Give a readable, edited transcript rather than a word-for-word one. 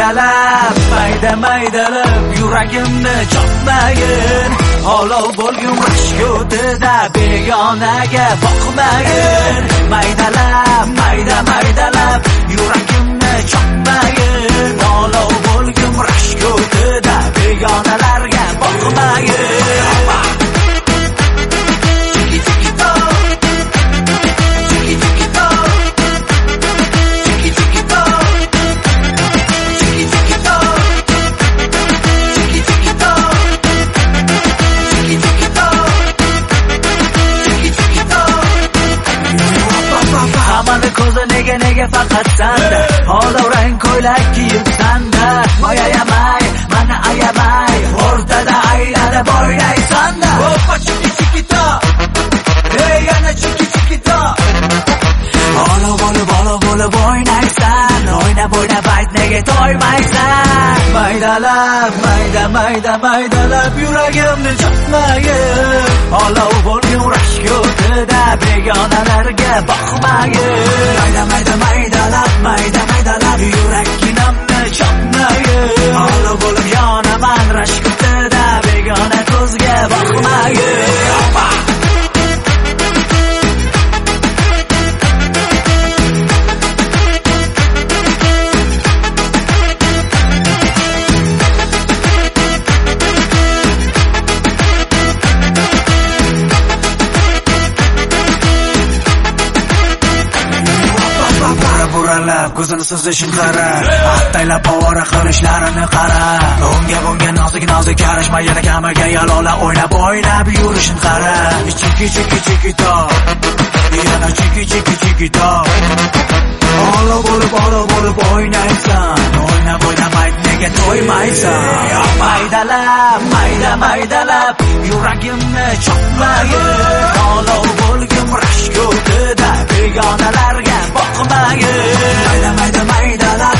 maydalab yuragimni chopmagin. Olov bo'lgin rashk o'tida begonaga boqmagin. Maydalab yuragimni chopmagin. Olov bo'lgin rashk o'tida begonalarga boqmagin. Nega faqat sanda olovrang ko'ylak kiyibsanda. Moya yamay, mana ayamay, o'rtada aylanib o'ynaysanda. Hoppa chiki-chikito, ey yana chiki-chikito. Olov bo'lib o'ynaysan, o'ynab ayt nega to'ymaysan. Maydalab yuragimni chaqmagin. Olov bo'lgin rashk o'tida begonalarga boqmagin. Maydalab yuragimni chaqmagin. Olov bo'lib yonaman rashk o'tida begona ko'zga boqmagin. Ko'zini suzishim qara, attaylab ovora qilishlarini qara. Unga nozik karishma, yana kamiga yalola o'ynab yurishim qara. Chiki-chiki-to, yana chiki-chiki-to. Olov bo'lib o'ynaysan, o'ynab ayt nega to'ymaysan. Maydalab yuragimni chopmagin. Olov bo'lgin rashk o'tida begonalarga boqmagin. Maydalab